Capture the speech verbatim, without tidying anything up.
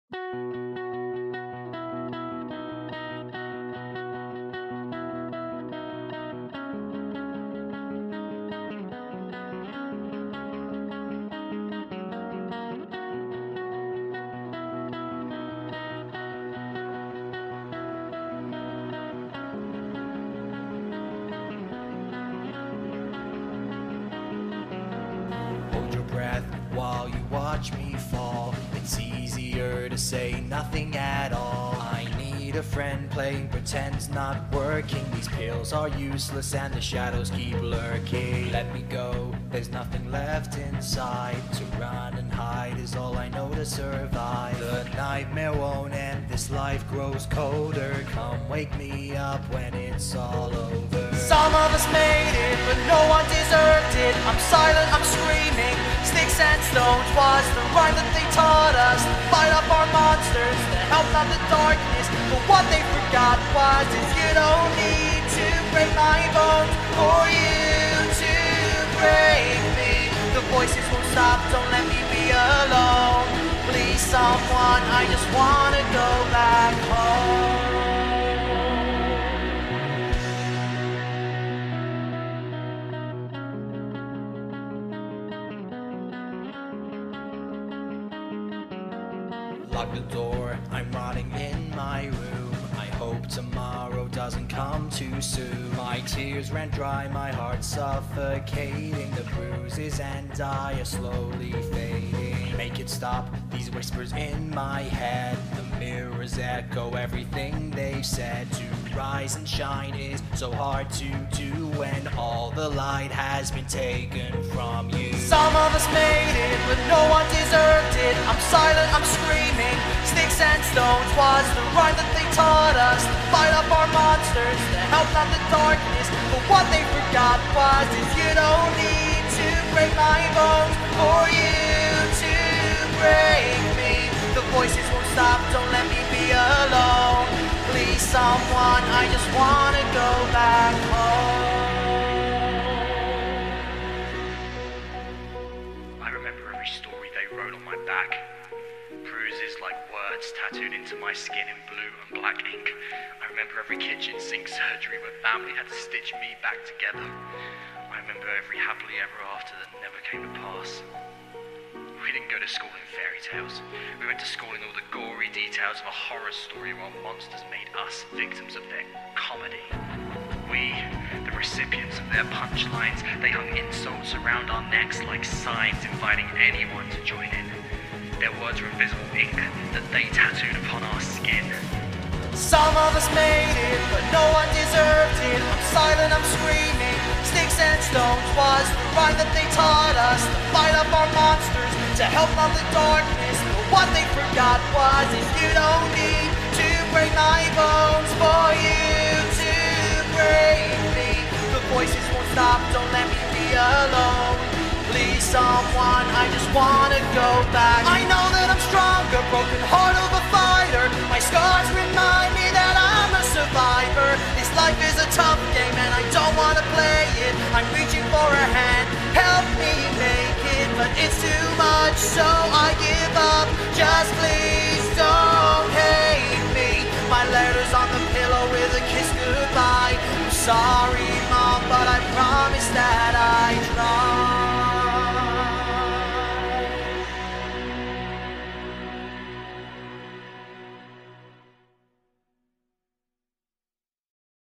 Hold your breath while you watch me fall. It's easier to say nothing at all. I need a friend, playing pretend's not working. These pills are useless and the shadows keep lurking. Let me go, there's nothing left inside. To run and hide is all I know to survive. The nightmare won't end, this life grows colder. Come wake me up when it's all over. Some of us made it, but no one deserved it. I'm silent, I'm screaming. Sticks and stones was the rhyme that they taught us. Fight up our monsters, to help out the darkness. But what they forgot was is you don't need to break my bones for you to break me. The voices won't stop, don't let me be alone. Please someone, I just wanna go back home. Lock the door, I'm rotting in my room. I hope tomorrow doesn't come too soon. My tears ran dry, my heart suffocating. The bruises and I are slowly fading. Make it stop, these whispers in my head. The mirrors echo everything they've said. To rise and shine is so hard to do when all the light has been taken from you. Some of us made it, but no one deserved it. I'm silent, I'm screaming. Sticks and stones was the rhyme that they taught us. To fight up our monsters, to help out the darkness. But what they forgot was is you don't need to break my bones for you to break me. The voices won't stop, don't let me be alone. Please someone, I just wanna go back home. I remember every story they wrote on my back. Bruises like words tattooed into my skin in blue and black ink. I remember every kitchen sink surgery where family had to stitch me back together. I remember every happily ever after that never came to pass. We didn't go to school in fairy tales. We went to school in all the gory details of a horror story while monsters made us victims of their comedy. We, the recipients of their punchlines, they hung insults around our necks like signs inviting anyone to join in. Their words were invisible ink that they tattooed upon our skin. Some of us made it, but no one deserved it. I'm silent, I'm screaming. Sticks and stones was the rhyme that they taught us. To fight up our monsters, to help out the darkness. But what they forgot was is you don't need to break my bones for you to break me. The voices won't stop, don't let me be alone. Please someone, I just wanna go back. I know that I'm stronger, broken heart of a fighter. My scars remind me that I'm a survivor. This life is a tough game and I don't wanna play it. I'm reaching for a hand, help me make it, but it's too much, so I give up.